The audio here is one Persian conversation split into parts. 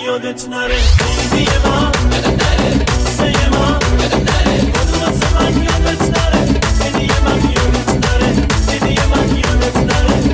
یادت نره عیدی ما سه ما خود واسه من یادت نره عیدی من یادت نره عیدی من یادت نره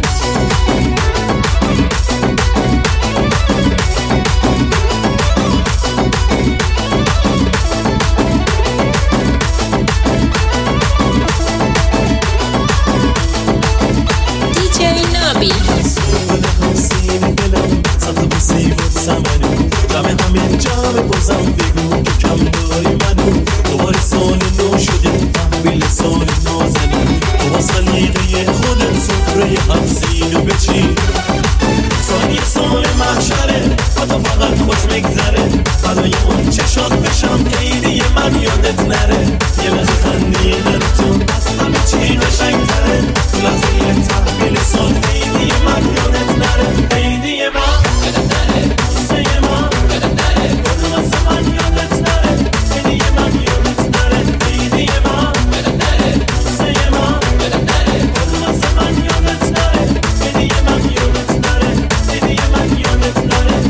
همین جام بازم بگو که کم داری منو دوباره سال نو شده تحویل سال نازنی تو با سلیقه خودت سفره هفزینو بچین ثانیه سال محشره با تو فقط خوش بگذره فدای اون چشات بشم عیدی من یادت نره یه لحظه خندیدن تو از همه چی قشنگ‌تره تو لحظه تحویل سال عیدی من یادت نره عیدی من سه ما واسه من یادت نره عیدی من یادت نره عیدی ما سه ما واسه من یادت نره عیدی من یادت نره عیدی من یادت نره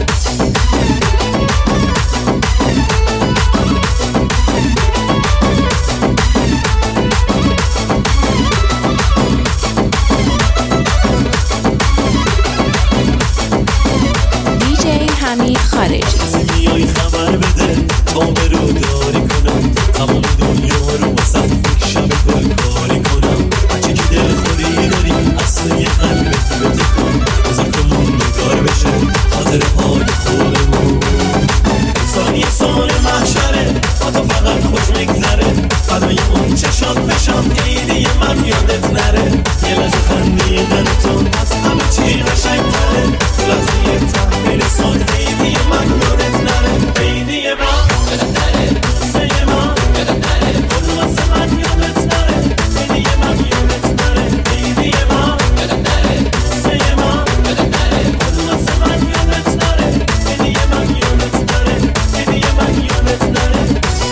حمید خارجی میای خبر بده تا برو داری کنم تمام دنیا رو واسه یک شب گل کاری کنم بچه که دل خوری داری اصلا یه قلبت بده کن بذار که موندگار بشه خاطره های خودمون ثانیه سال محشره با تو فقط خوش میگذره فدای اون چشات بشم عیدی من یادت نره یه لحظه خندیدن تو از همه چی قشنگ‌تره تو لحظه تحویل سال عیدی من یادت نره عیدی من سه ما خود واسه من یادت نره عیدی من یادت نره عیدی من سه ما خود واسه من یادت نره عیدی من یادت نره عیدی من یادت نره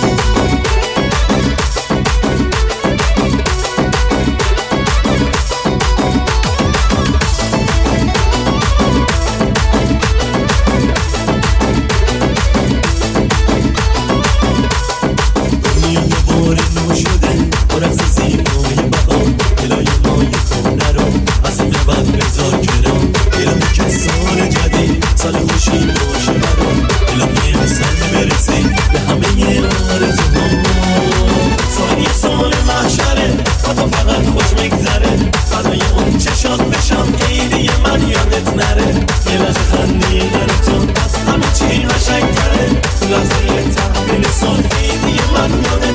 سال خوشی باشه برام الهی حسن برسی به همه آرزوها ثانیه سال محشره با تو فقط خوش میگذره فدای اون چشات بشم عیدی من یادت نره یه لحظه خندیدن تو از همه چی قشنگ‌تره تو لحظه تحویل سال عیدی من یادت